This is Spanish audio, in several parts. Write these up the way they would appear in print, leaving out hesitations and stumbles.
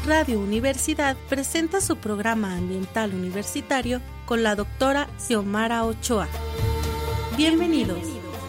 Radio Universidad presenta su programa ambiental universitario con la doctora Xiomara Ochoa. Bienvenidos.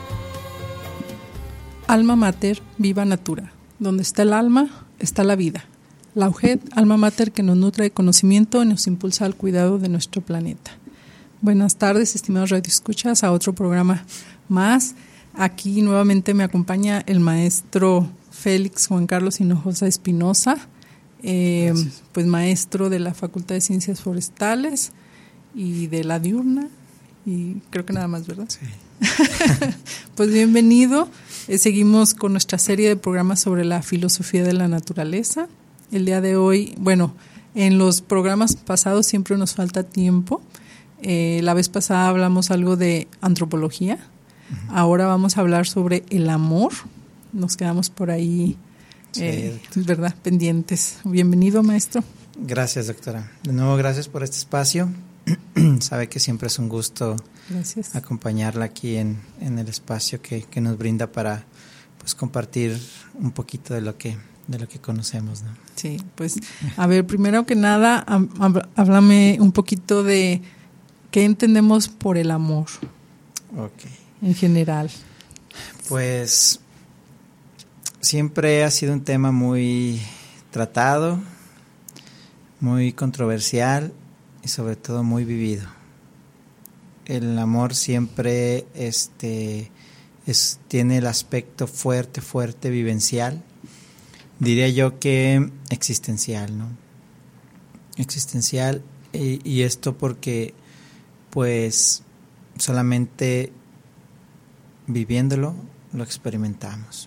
Alma Mater, Viva Natura. Donde está el alma, está la vida. La UGED, Alma Mater que nos nutre de conocimiento y nos impulsa al cuidado de nuestro planeta. Buenas tardes, estimados radioescuchas, a otro programa más. Aquí nuevamente me acompaña el maestro Félix Juan Carlos Hinojosa Espinosa, pues maestro de la Facultad de Ciencias Forestales y de la Diurna, y creo que nada más, ¿verdad? Sí. Pues bienvenido. Seguimos con nuestra serie de programas sobre la filosofía de la naturaleza. El día de hoy, bueno, en los programas pasados siempre nos falta tiempo. La vez pasada hablamos algo de antropología. Uh-huh. Ahora vamos a hablar sobre el amor. Nos quedamos por ahí, sí. ¿Verdad? Pendientes. Bienvenido, maestro. Gracias, doctora. De nuevo, gracias por este espacio. Sabe que siempre es un gusto acompañarla aquí en el espacio que nos brinda para pues compartir un poquito de lo que conocemos, ¿no? Sí, pues a ver, primero que nada, háblame un poquito de qué entendemos por el amor. Okay. En general. Pues siempre ha sido un tema muy tratado, muy controversial y sobre todo muy vivido. El amor siempre tiene el aspecto fuerte vivencial, diría yo que existencial, ¿no? Existencial, y esto porque pues solamente viviéndolo lo experimentamos.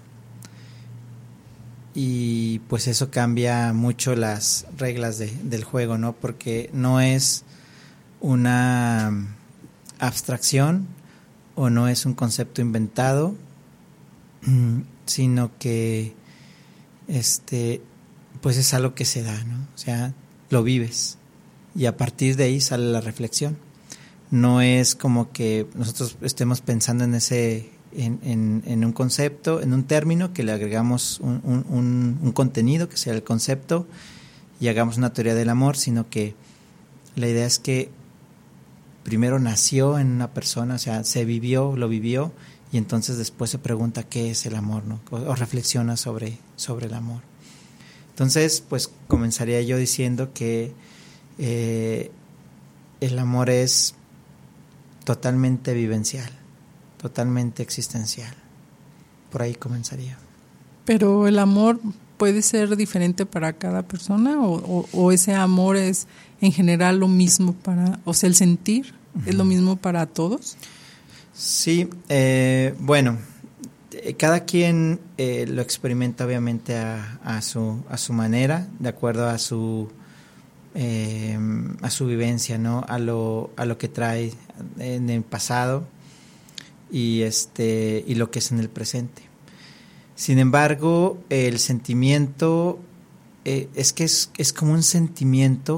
Y pues eso cambia mucho las reglas del juego, ¿no? Porque no es una abstracción o no es un concepto inventado, sino que pues es algo que se da, ¿no? O sea, lo vives y a partir de ahí sale la reflexión. No es como que nosotros estemos pensando en un concepto, en un término, que le agregamos un contenido que sea el concepto y hagamos una teoría del amor, sino que la idea es que primero nació en una persona, o sea, lo vivió y entonces después se pregunta qué es el amor, ¿no? O reflexiona sobre el amor. Entonces, pues comenzaría yo diciendo que el amor es totalmente vivencial, totalmente existencial. Por ahí comenzaría. Pero el amor puede ser diferente para cada persona o ese amor es en general lo mismo o sea, el sentir es lo mismo para todos. Sí, bueno, cada quien lo experimenta obviamente a su manera, de acuerdo a su vivencia, ¿no? A lo que trae en el pasado y lo que es en el presente. Sin embargo, el sentimiento es como un sentimiento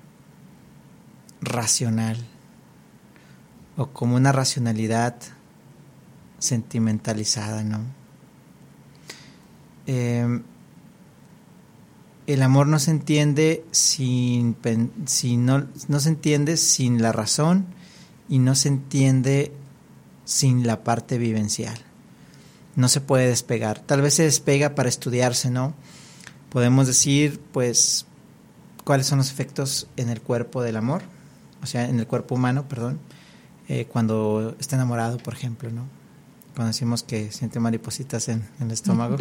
racional o como una racionalidad sentimentalizada, ¿no? El amor no se entiende no se entiende sin la razón y no se entiende sin la parte vivencial. No se puede despegar. Tal vez se despega para estudiarse, ¿no? Podemos decir, pues, cuáles son los efectos en el cuerpo del amor, o sea, en el cuerpo humano, perdón, cuando está enamorado, por ejemplo, ¿no? Cuando decimos que siente maripositas en el estómago.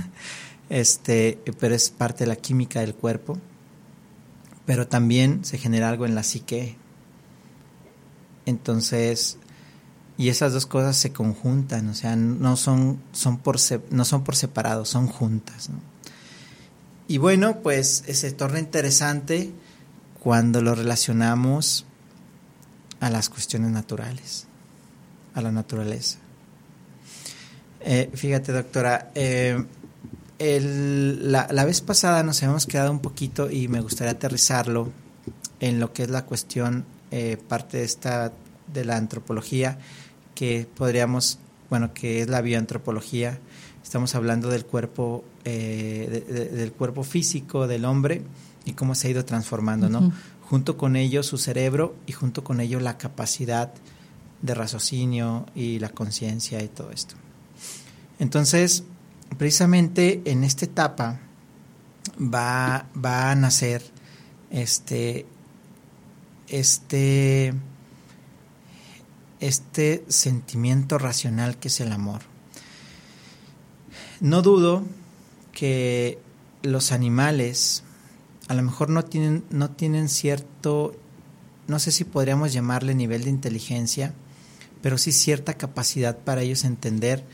Pero es parte de la química del cuerpo, pero también se genera algo en la psique. Entonces, y esas dos cosas se conjuntan, o sea, no son por separado, son juntas, ¿no? Y bueno, pues se torna interesante cuando lo relacionamos a las cuestiones naturales, a la naturaleza. Fíjate, doctora, la vez pasada nos habíamos quedado un poquito y me gustaría aterrizarlo en lo que es la cuestión, parte de la antropología, que podríamos que es la bioantropología. Estamos hablando del cuerpo, del cuerpo físico del hombre y cómo se ha ido transformando, ¿no? Junto con ello su cerebro y junto con ello la capacidad de raciocinio y la conciencia y todo esto. Entonces, precisamente en esta etapa va a nacer este sentimiento racional que es el amor. No dudo que los animales a lo mejor no tienen cierto, no sé si podríamos llamarle nivel de inteligencia, pero sí cierta capacidad para ellos entender,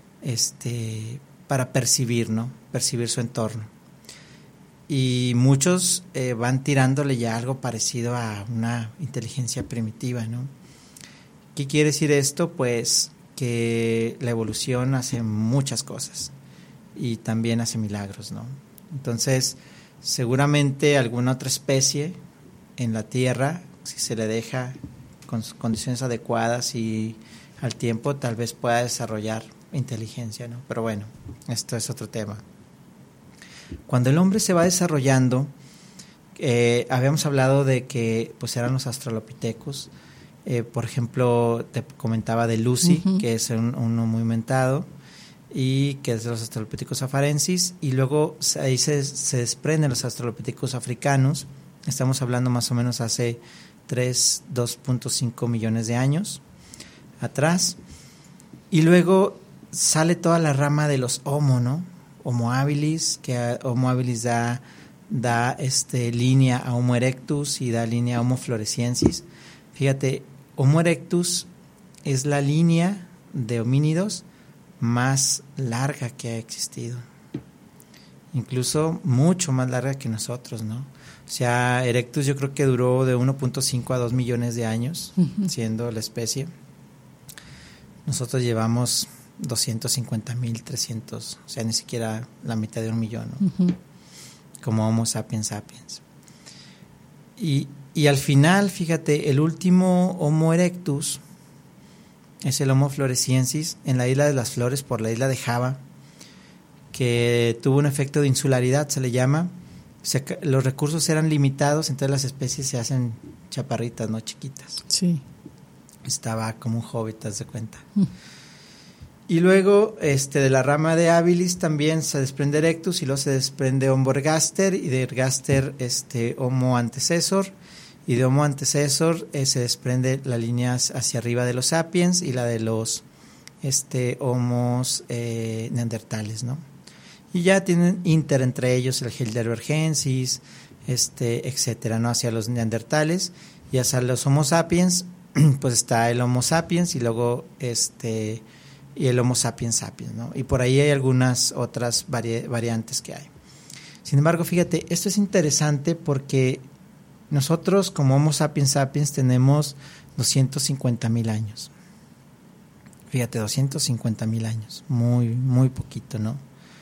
para percibir, ¿no? Percibir su entorno. Y muchos van tirándole ya algo parecido a una inteligencia primitiva, ¿no? ¿Qué quiere decir esto? Pues que la evolución hace muchas cosas y también hace milagros, ¿no? Entonces, seguramente alguna otra especie en la Tierra, si se le deja con sus condiciones adecuadas y al tiempo, tal vez pueda desarrollar inteligencia, ¿no? Pero bueno, esto es otro tema. Cuando el hombre se va desarrollando, habíamos hablado de que pues eran los australopithecus. Por ejemplo, te comentaba de Lucy, que es uno muy mentado, y que es de los australopithecus afarensis, y luego ahí se desprenden los australopithecus africanos. Estamos hablando más o menos hace 2.5 millones de años atrás, y luego sale toda la rama de los Homo, ¿no? Homo habilis, que Homo habilis da línea a Homo erectus y da línea a Homo floresiensis. Fíjate, Homo erectus es la línea de homínidos más larga que ha existido, incluso mucho más larga que nosotros, ¿no? O sea, Erectus yo creo que duró de 1.5 a 2 millones de años siendo la especie. Nosotros llevamos 250,000, 300, o sea, ni siquiera la mitad de 1 millón, ¿no? Como Homo sapiens sapiens. Y al final, fíjate, el último Homo erectus es el Homo floresiensis en la isla de las flores, por la isla de Java, que tuvo un efecto de insularidad, se le llama. O sea, los recursos eran limitados, entonces las especies se hacen chaparritas, no chiquitas. Sí. Estaba como un hobbit, haz de cuenta. Y luego de la rama de habilis también se desprende Erectus y luego se desprende Homo ergaster, y de ergaster Homo antecessor, y de Homo antecessor se desprende la línea hacia arriba de los sapiens y la de los homos neandertales, ¿no? Y ya tienen inter entre ellos el heidelbergensis, etcétera, ¿no? Hacia los neandertales y hacia los Homo sapiens, pues está el Homo sapiens y luego y el Homo sapiens sapiens, ¿no? Y por ahí hay algunas otras variantes que hay. Sin embargo, fíjate, esto es interesante porque nosotros como Homo sapiens sapiens tenemos 250,000 años. Fíjate, 250,000 años, muy, muy poquito, ¿no?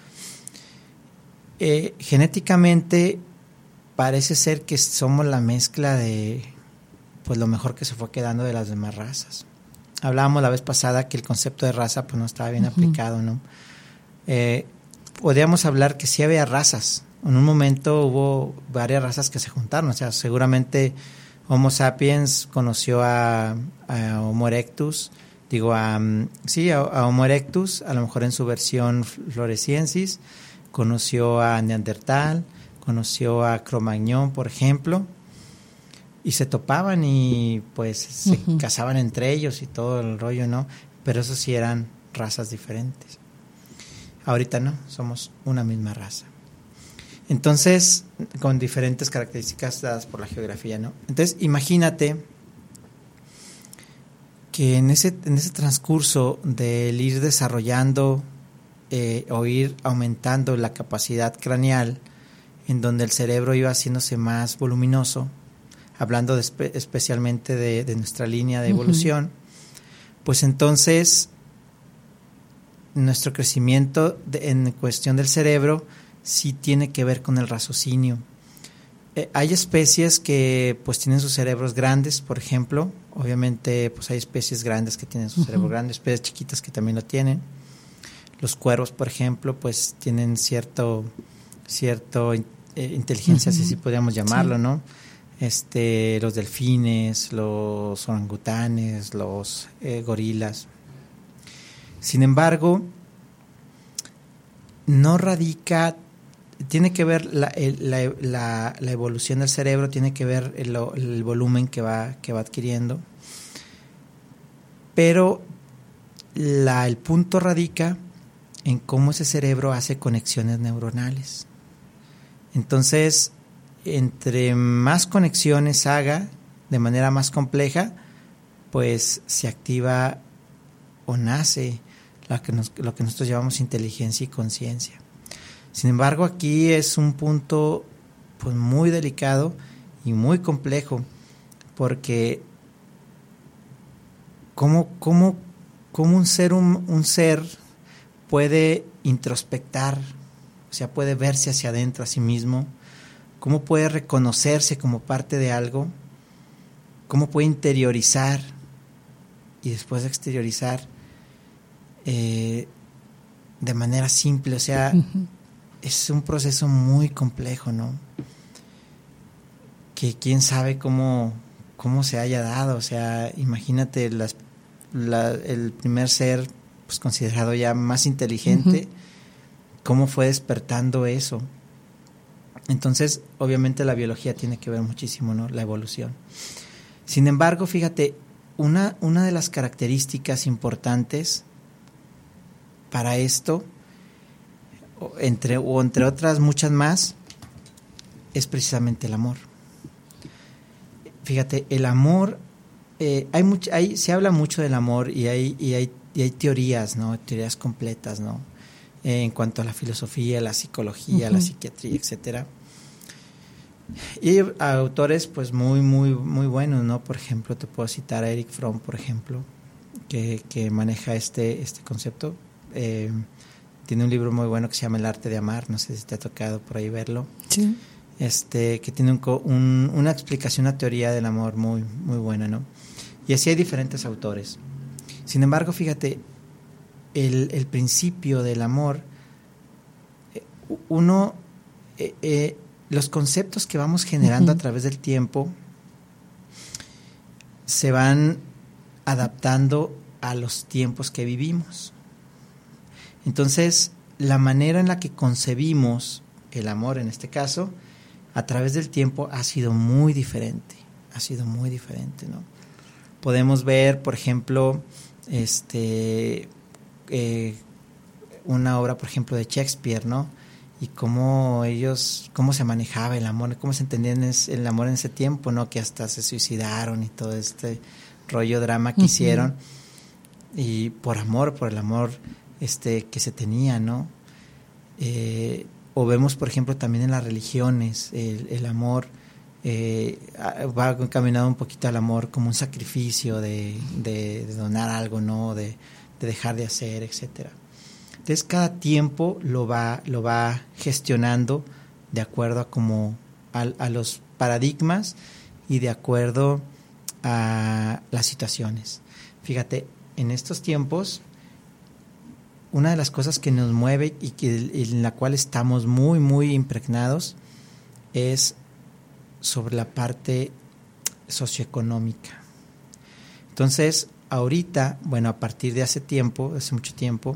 Genéticamente parece ser que somos la mezcla de pues lo mejor que se fue quedando de las demás razas. Hablábamos la vez pasada que el concepto de raza pues no estaba bien aplicado, ¿no? Podríamos hablar que sí había razas. En un momento hubo varias razas que se juntaron, o sea, seguramente Homo sapiens conoció a Homo erectus, a Homo erectus, a lo mejor en su versión floresiensis, conoció a Neandertal, conoció a Cro-Magnon, por ejemplo, y se topaban y pues se casaban entre ellos y todo el rollo, ¿no? Pero eso sí eran razas diferentes. Ahorita no, somos una misma raza. Entonces, con diferentes características dadas por la geografía, ¿no? Entonces, imagínate que en ese transcurso del ir desarrollando o ir aumentando la capacidad craneal, en donde el cerebro iba haciéndose más voluminoso, hablando especialmente de nuestra línea de evolución, pues entonces nuestro crecimiento en cuestión del cerebro sí tiene que ver con el raciocinio. Hay especies que pues tienen sus cerebros grandes, por ejemplo. Obviamente pues hay especies grandes que tienen su cerebro grande, especies chiquitas que también lo tienen. Los cuervos, por ejemplo, pues tienen cierto inteligencia, si podríamos llamarlo, sí, ¿no? Los delfines, los orangutanes, los gorilas. Sin embargo, no radica, tiene que ver la evolución del cerebro, tiene que ver el volumen que va adquiriendo, pero el punto radica en cómo ese cerebro hace conexiones neuronales. Entonces, entre más conexiones haga de manera más compleja, pues se activa o nace lo que nosotros llamamos inteligencia y conciencia. Sin embargo, aquí es un punto pues muy delicado y muy complejo, porque ¿cómo un ser puede introspectar, o sea, puede verse hacia adentro a sí mismo? ¿Cómo puede reconocerse como parte de algo? ¿Cómo puede interiorizar y después exteriorizar de manera simple? O sea, es un proceso muy complejo, ¿no? Que quién sabe cómo se haya dado. O sea, imagínate el primer ser pues considerado ya más inteligente, cómo fue despertando eso. Entonces, obviamente la biología tiene que ver muchísimo, ¿no? La evolución. Sin embargo, fíjate, una de las características importantes para esto, entre otras muchas más, es precisamente el amor. Fíjate, el amor, se habla mucho del amor y hay teorías, ¿no? Teorías completas, ¿no? En cuanto a la filosofía, la psicología, la psiquiatría, etcétera. Y hay autores pues muy muy muy buenos, ¿no? Por ejemplo, te puedo citar a Erich Fromm, por ejemplo, que maneja este concepto. Tiene un libro muy bueno que se llama El arte de amar, no sé si te ha tocado por ahí verlo. Sí. Que tiene una explicación, una teoría del amor muy muy buena, ¿no? Y así hay diferentes autores. Sin embargo, fíjate, el principio del amor, los conceptos que vamos generando a través del tiempo se van adaptando a los tiempos que vivimos. Entonces, la manera en la que concebimos el amor, en este caso, a través del tiempo ha sido muy diferente, ¿no? Podemos ver, por ejemplo, una obra, por ejemplo, de Shakespeare, ¿no? Y cómo se manejaba el amor, cómo se entendía el amor en ese tiempo, ¿no? Que hasta se suicidaron y todo este rollo drama que hicieron, y por el amor que se tenía, ¿no? O vemos, por ejemplo, también en las religiones, el amor va encaminado un poquito al amor como un sacrificio de donar algo, ¿no? De dejar de hacer, etcétera. Entonces cada tiempo lo va gestionando de acuerdo a los paradigmas y de acuerdo a las situaciones. Fíjate, en estos tiempos, una de las cosas que nos mueve y en la cual estamos muy, muy impregnados es sobre la parte socioeconómica. Entonces, ahorita, bueno, a partir de hace mucho tiempo,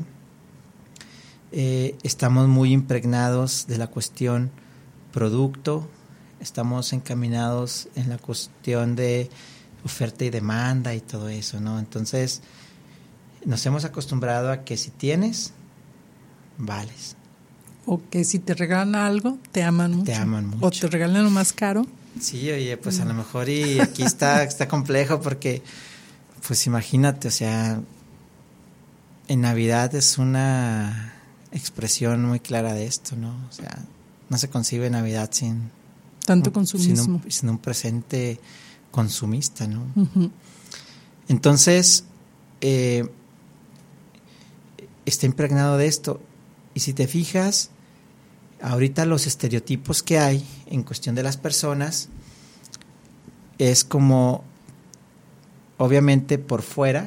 estamos muy impregnados de la cuestión producto, estamos encaminados en la cuestión de oferta y demanda y todo eso, ¿no? Entonces, nos hemos acostumbrado a que si tienes, vales. O que si te regalan algo, te aman mucho. O te regalan lo más caro. Sí, oye, pues a lo mejor y aquí está complejo porque, pues imagínate, o sea, en Navidad es una expresión muy clara de esto, ¿no? O sea, no se concibe Navidad sin tanto consumismo, sin un presente consumista, ¿no? Entonces, está impregnado de esto. Y si te fijas, ahorita los estereotipos que hay en cuestión de las personas es como, obviamente por fuera,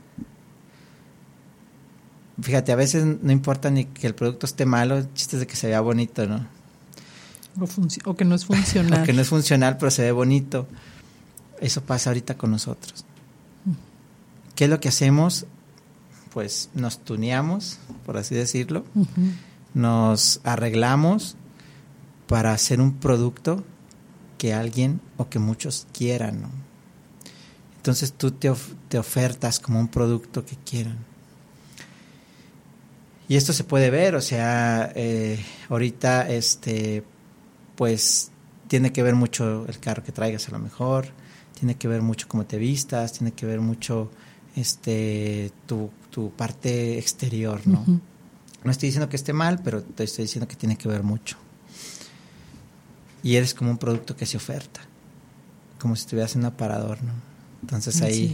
fíjate, a veces no importa ni que el producto esté malo, el chiste es de que se vea bonito, ¿no? O que no es funcional. O que no es funcional, pero se ve bonito. Eso pasa ahorita con nosotros. ¿Qué es lo que hacemos? Pues nos tuneamos, por así decirlo. Uh-huh. Nos arreglamos para hacer un producto que alguien o que muchos quieran, ¿no? Entonces tú te ofertas como un producto que quieran. Y esto se puede ver, o sea, ahorita pues tiene que ver mucho el carro que traigas a lo mejor, tiene que ver mucho cómo te vistas, tiene que ver mucho tu parte exterior, ¿no? Uh-huh. No estoy diciendo que esté mal, pero te estoy diciendo que tiene que ver mucho. Y eres como un producto que se oferta, como si estuvieras en un aparador, ¿no? Entonces ahí.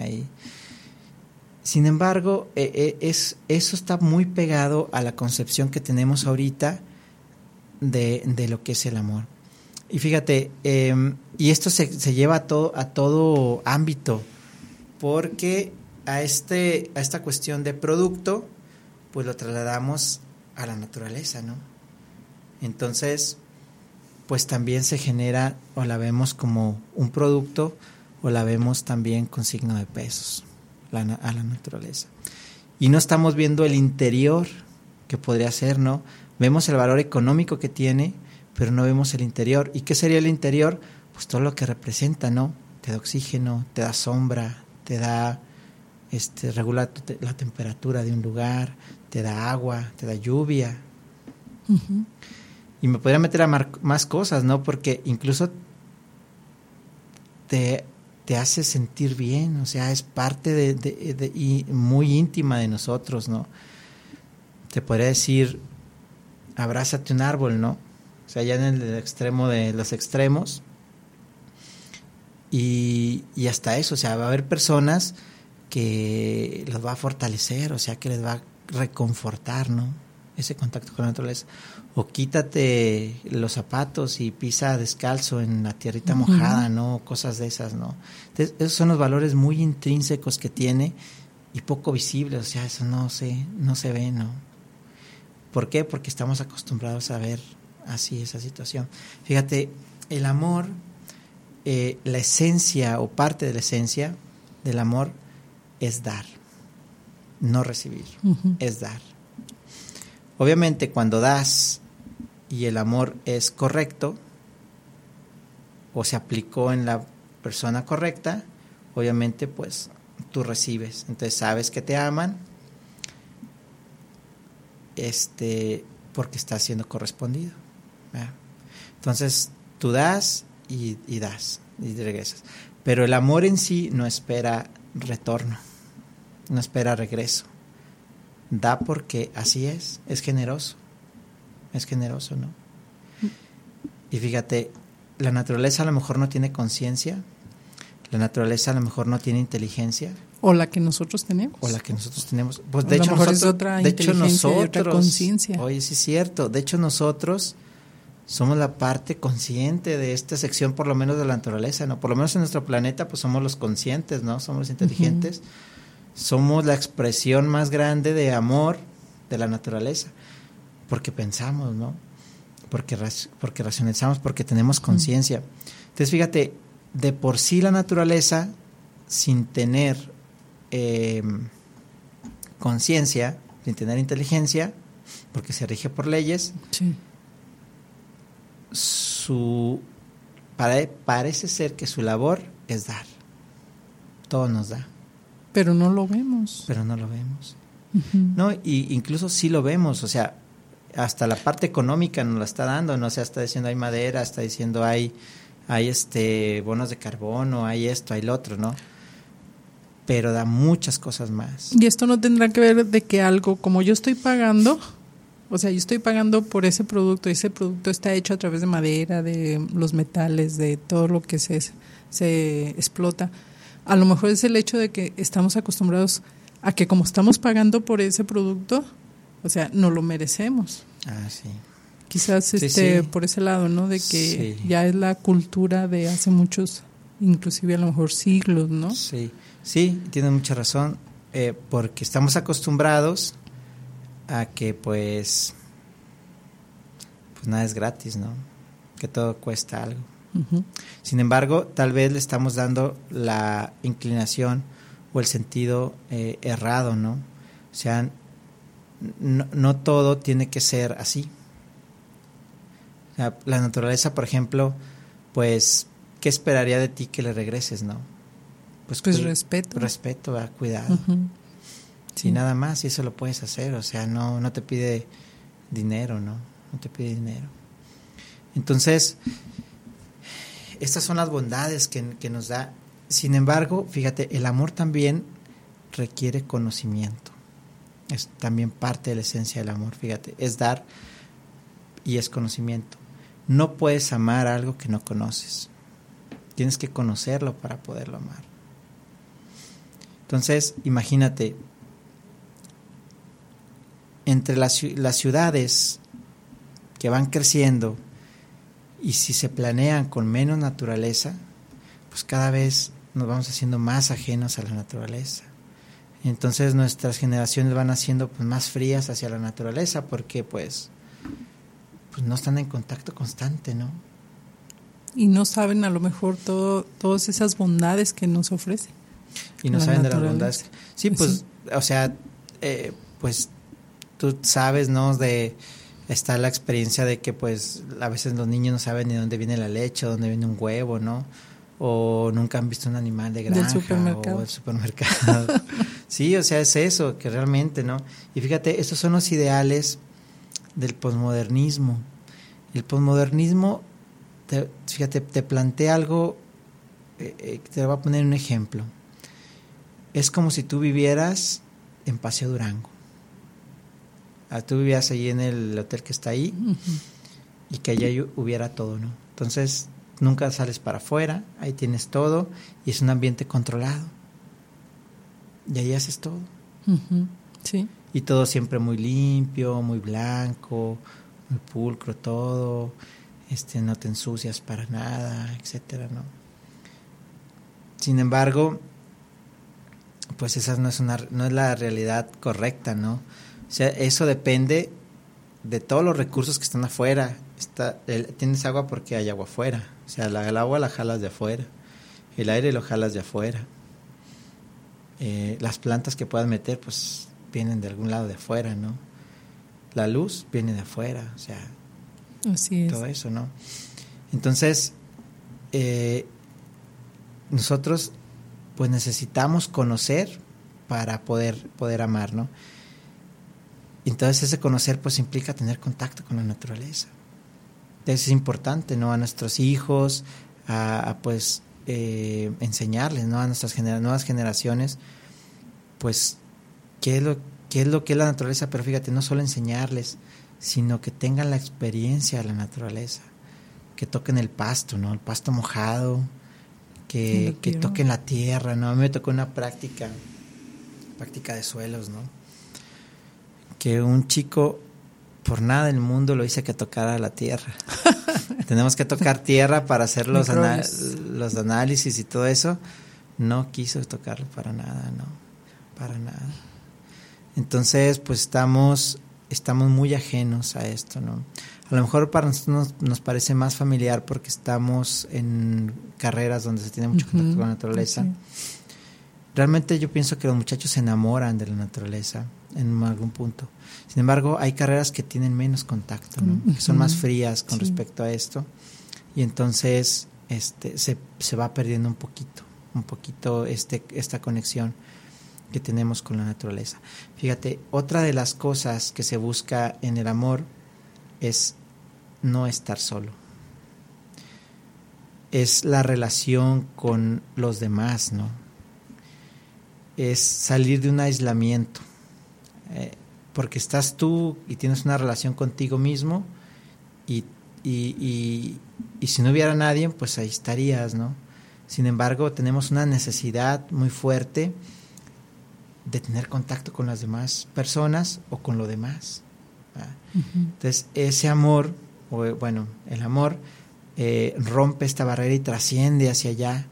Sin embargo, eso está muy pegado a la concepción que tenemos ahorita de lo que es el amor. Y fíjate, y esto se lleva a todo ámbito, porque a esta cuestión de producto, pues lo trasladamos a la naturaleza, ¿no? Entonces, pues también se genera, o la vemos como un producto, o la vemos también con signo de pesos a la naturaleza. Y no estamos viendo el interior que podría ser, ¿no? Vemos el valor económico que tiene, pero no vemos el interior. ¿Y qué sería el interior? Pues todo lo que representa, ¿no? Te da oxígeno, te da sombra, te da, regula la temperatura de un lugar, te da agua, te da lluvia. Uh-huh. Y me podría meter a más cosas, ¿no? Porque incluso te hace sentir bien, o sea, es parte y muy íntima de nosotros, ¿no? Te podría decir, abrázate un árbol, ¿no? O sea, ya en el extremo de los extremos. Y hasta eso, o sea, va a haber personas que los va a fortalecer, o sea, que les va a reconfortar, ¿no? Ese contacto con la naturaleza. O quítate los zapatos y pisa descalzo en la tierrita mojada, ¿no? Cosas de esas, ¿no? Entonces, esos son los valores muy intrínsecos que tiene y poco visibles, o sea, eso no se ve, ¿no? ¿Por qué? Porque estamos acostumbrados a ver así esa situación. Fíjate, el amor, la esencia o parte de la esencia del amor es dar, no recibir, es dar. Obviamente cuando das y el amor es correcto o se aplicó en la persona correcta, obviamente pues tú recibes, entonces sabes que te aman, porque está siendo correspondido, ¿verdad? Entonces tú das y das y regresas, pero el amor en sí no espera retorno, no espera regreso. Da porque así es generoso, ¿no? Y fíjate, la naturaleza a lo mejor no tiene conciencia, la naturaleza a lo mejor no tiene inteligencia. O la que nosotros tenemos. Pues de hecho nosotros, es otra inteligencia y otra conciencia. Oye, sí es cierto, de hecho nosotros somos la parte consciente de esta sección, por lo menos de la naturaleza, ¿no? Por lo menos en nuestro planeta, pues somos los conscientes, ¿no? Somos los inteligentes. Uh-huh. Somos la expresión más grande de amor de la naturaleza, porque pensamos, ¿no? Porque racionalizamos, porque tenemos conciencia. Entonces, fíjate, de por sí la naturaleza, sin tener conciencia, sin tener inteligencia, porque se rige por leyes, sí. Parece ser que su labor es dar. Todo nos da. Pero no lo vemos. Uh-huh. No, y incluso sí lo vemos, o sea, hasta la parte económica nos la está dando, no, o sea, está diciendo hay madera, está diciendo hay bonos de carbono, hay esto, hay lo otro, ¿no? Pero da muchas cosas más. Y esto no tendrá que ver de que algo, como yo estoy pagando, o sea, yo estoy pagando por ese producto está hecho a través de madera, de los metales, de todo lo que se explota. A lo mejor es el hecho de que estamos acostumbrados a que como estamos pagando por ese producto, o sea, no lo merecemos. Ah, sí. quizás Sí. por ese lado, ¿no? De que Sí. ya es la cultura de hace muchos, inclusive a lo mejor siglos, ¿no? Sí, tienes mucha razón, porque estamos acostumbrados a que pues nada es gratis, ¿no? Que todo cuesta algo. Uh-huh. Sin embargo, tal vez le estamos dando la inclinación o el sentido errado, ¿no? O sea, no todo tiene que ser así. O sea, la naturaleza, por ejemplo, pues, ¿qué esperaría de ti que le regreses, no? Pues respeto. Respeto, cuidado. Uh-huh. Sí. Y nada más, y eso lo puedes hacer, o sea, no te pide dinero, ¿no? No te pide dinero. Entonces, estas son las bondades que nos da. Sin embargo, fíjate, el amor también requiere conocimiento. Es también parte de la esencia del amor, fíjate, es dar y es conocimiento. No puedes amar algo que no conoces. Tienes que conocerlo para poderlo amar. Entonces, imagínate, entre las ciudades que van creciendo y si se planean con menos naturaleza, pues cada vez nos vamos haciendo más ajenos a la naturaleza. Entonces nuestras generaciones van haciendo pues más frías hacia la naturaleza porque pues no están en contacto constante, ¿no? Y no saben a lo mejor todas esas bondades que nos ofrece. Y no saben de las bondades. Sí, pues, o sea, pues tú sabes, ¿no? Está la experiencia de que pues a veces los niños no saben ni dónde viene la leche, dónde viene un huevo, ¿no? O nunca han visto un animal de granja o del supermercado. Sí, o sea, es eso, que realmente, ¿no? Y fíjate, estos son los ideales del posmodernismo. El posmodernismo, fíjate, te plantea algo, te voy a poner un ejemplo. Es como si tú vivieras en Paseo Durango. Tú vivías ahí en el hotel que está ahí, uh-huh, y que allá hubiera todo, ¿no? Entonces, nunca sales para afuera, ahí tienes todo, y es un ambiente controlado. Y ahí haces todo. Uh-huh. Sí. Y todo siempre muy limpio, muy blanco, muy pulcro todo, no te ensucias para nada, etcétera, ¿no? Sin embargo, pues esa no es la realidad correcta, ¿no? O sea, eso depende de todos los recursos que están afuera. Tienes agua porque hay agua afuera. O sea, el agua la jalas de afuera. El aire lo jalas de afuera. Las plantas que puedas meter, pues, vienen de algún lado de afuera, ¿no? La luz viene de afuera. O sea, así es. Todo eso, ¿no? Entonces, nosotros, pues, necesitamos conocer para poder amar, ¿no? Entonces ese conocer pues implica tener contacto con la naturaleza. Entonces es importante, ¿no? A nuestros hijos, enseñarles, ¿no? A nuestras nuevas generaciones, pues qué es lo que es la naturaleza, pero fíjate, no solo enseñarles, sino que tengan la experiencia de la naturaleza, que toquen el pasto, ¿no? El pasto mojado, que toquen la tierra, ¿no? A mí me tocó una práctica de suelos, ¿no? Que un chico, por nada del mundo, lo hice que tocara la tierra. Tenemos que tocar tierra para hacer los análisis y todo eso. No quiso tocarlo para nada, no, para nada. Entonces, pues estamos muy ajenos a esto, ¿no? A lo mejor para nosotros nos parece más familiar porque estamos en carreras donde se tiene mucho contacto con la naturaleza. Sí. Realmente yo pienso que los muchachos se enamoran de la naturaleza en algún punto. Sin embargo, hay carreras que tienen menos contacto, ¿no? Que son más frías con respecto a esto. Y entonces se va perdiendo un poquito esta conexión que tenemos con la naturaleza. Fíjate, otra de las cosas que se busca en el amor es no estar solo. Es la relación con los demás, ¿no? Es salir de un aislamiento, porque estás tú y tienes una relación contigo mismo y si no hubiera nadie, pues ahí estarías, ¿no? Sin embargo, tenemos una necesidad muy fuerte de tener contacto con las demás personas o con lo demás, ¿verdad? Uh-huh. Entonces, ese amor el amor rompe esta barrera y trasciende hacia allá.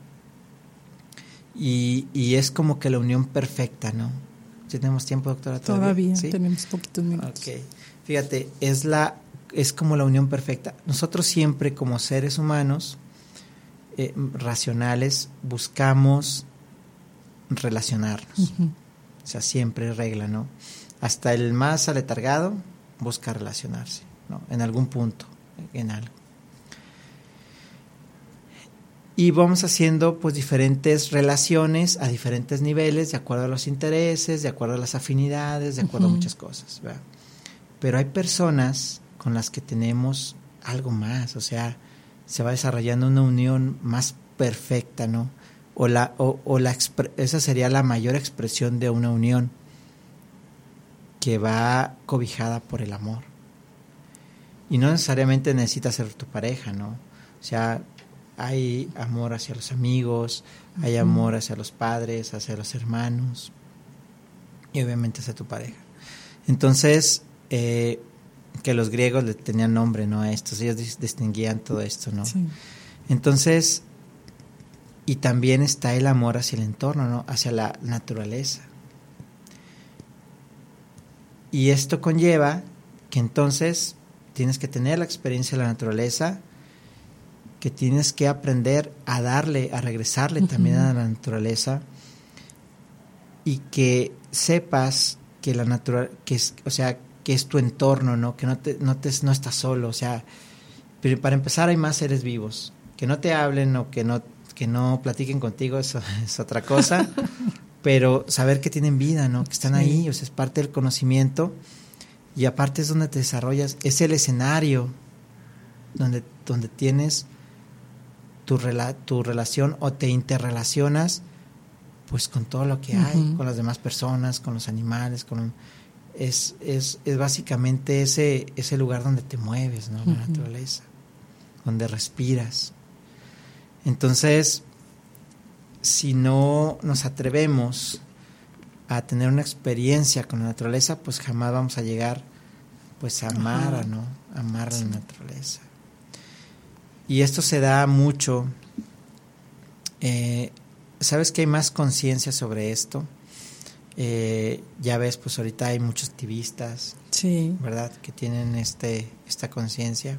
Y es como que la unión perfecta, ¿no? ¿Tenemos tiempo, doctora? Todavía ¿Sí? Tenemos poquitos minutos. Okay. Fíjate, es como la unión perfecta. Nosotros siempre como seres humanos racionales buscamos relacionarnos. Uh-huh. O sea, siempre regla, ¿no? Hasta el más aletargado busca relacionarse, ¿no? En algún punto, en algo. Y vamos haciendo pues diferentes relaciones a diferentes niveles, de acuerdo a los intereses, de acuerdo a las afinidades, de acuerdo a muchas cosas, ¿verdad? Pero hay personas con las que tenemos algo más, o sea, se va desarrollando una unión más perfecta, ¿no? Esa sería la mayor expresión de una unión, que va cobijada por el amor. Y no necesariamente necesita ser tu pareja, ¿no? O sea, hay amor hacia los amigos, hay amor hacia los padres, hacia los hermanos y obviamente hacia tu pareja. Entonces, que los griegos le tenían nombre, ¿no? A estos, ellos distinguían todo esto, ¿no? Sí. Entonces, y también está el amor hacia el entorno, ¿no? Hacia la naturaleza. Y esto conlleva que entonces tienes que tener la experiencia de la naturaleza, que tienes que aprender a darle, a regresarle también a la naturaleza, y que sepas que la que es tu entorno, ¿no? Que no estás solo, o sea, pero para empezar hay más seres vivos, que no te hablen o que no platiquen contigo, eso es otra cosa, pero saber que tienen vida, ¿no? Que están ahí, o sea, es parte del conocimiento, y aparte es donde te desarrollas, es el escenario donde tienes tu relación o te interrelacionas pues con todo lo que hay, con las demás personas, con los animales, es básicamente ese lugar donde te mueves, ¿no? La naturaleza, donde respiras. Entonces, si no nos atrevemos a tener una experiencia con la naturaleza, pues jamás vamos a llegar pues a amar, ¿no? Amar la naturaleza. Y esto se da mucho. ¿Sabes que hay más conciencia sobre esto? Ya ves, pues ahorita hay muchos activistas, sí, ¿verdad? Que tienen esta conciencia.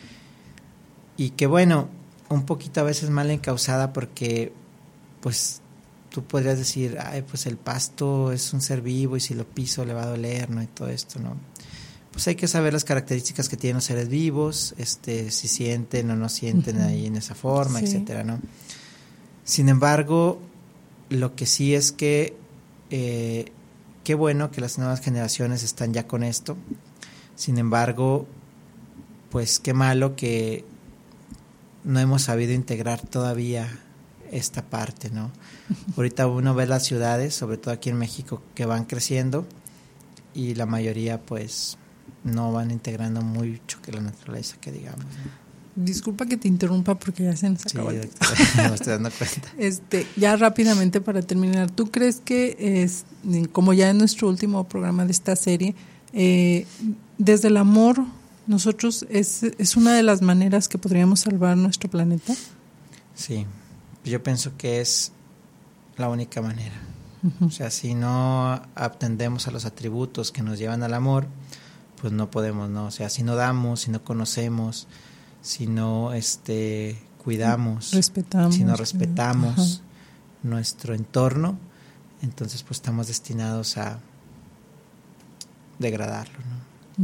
Y que bueno, un poquito a veces mal encausada, porque pues tú podrías decir, ay, pues el pasto es un ser vivo y si lo piso le va a doler, ¿no? Y todo esto, ¿no? Pues hay que saber las características que tienen los seres vivos, si sienten o no sienten ahí en esa forma, sí, etcétera, ¿no? Sin embargo, lo que sí es que qué bueno que las nuevas generaciones están ya con esto. Sin embargo, pues qué malo que no hemos sabido integrar todavía esta parte, ¿no? Ahorita uno ve las ciudades, sobre todo aquí en México, que van creciendo y la mayoría pues no van integrando mucho que la naturaleza, que digamos, ¿no? Disculpa que te interrumpa porque ya se nos acabó el tiempo. Me estoy dando cuenta. Ya rápidamente para terminar, ¿tú crees que como ya en nuestro último programa de esta serie, desde el amor nosotros es una de las maneras que podríamos salvar nuestro planeta? Sí, yo pienso que es la única manera. O sea, si no atendemos a los atributos que nos llevan al amor, pues no podemos, ¿no? O sea, si no damos, si no conocemos, si no cuidamos, si no respetamos nuestro entorno, entonces pues estamos destinados a degradarlo, ¿no?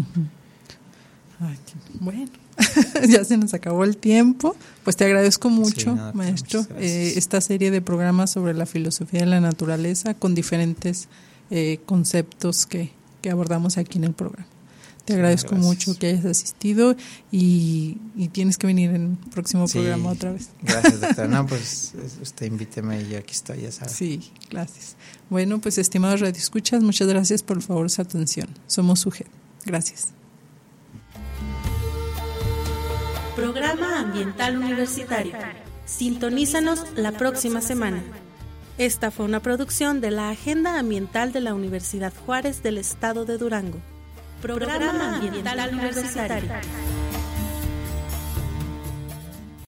Ay, bueno, ya se nos acabó el tiempo. Pues te agradezco mucho, sí, maestro, esta serie de programas sobre la filosofía de la naturaleza con diferentes conceptos que abordamos aquí en el programa. Te agradezco mucho que hayas asistido y tienes que venir en el próximo programa otra vez. Gracias, doctora. No, pues usted invíteme y yo aquí estoy, ya sabes. Sí, gracias. Bueno, pues estimados radioescuchas, muchas gracias por favor su atención. Somos SUGED. Gracias. Programa Ambiental Universitario. Sintonízanos la próxima semana. Esta fue una producción de la Agenda Ambiental de la Universidad Juárez del Estado de Durango. Programa Ambiental Universitario.